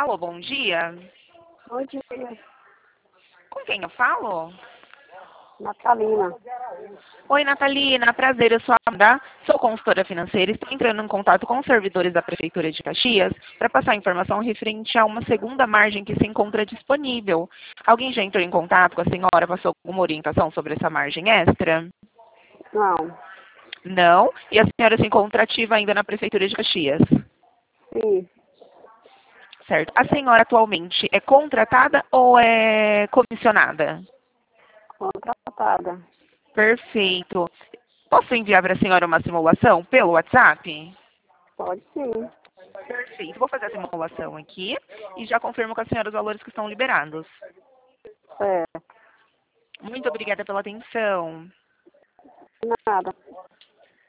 Alô, bom dia. Bom dia, Com quem eu falo? Natalina. Oi, Natalina. Prazer, eu sou a Amanda. Sou consultora financeira e estou entrando em contato com os servidores da Prefeitura de Caxias para passar informação referente a uma segunda margem que se encontra disponível. Alguém já entrou em contato com a senhora, passou alguma orientação sobre essa margem extra? Não, Não? E a senhora se encontra ativa ainda na Prefeitura de Caxias? sim, Certo. A senhora atualmente é contratada ou é comissionada? contratada. Perfeito. Posso enviar para a senhora uma simulação pelo WhatsApp? Pode sim. Perfeito. Vou fazer a simulação aqui e já confirmo com a senhora os valores que estão liberados. Certo. Muito obrigada pela atenção. Nada.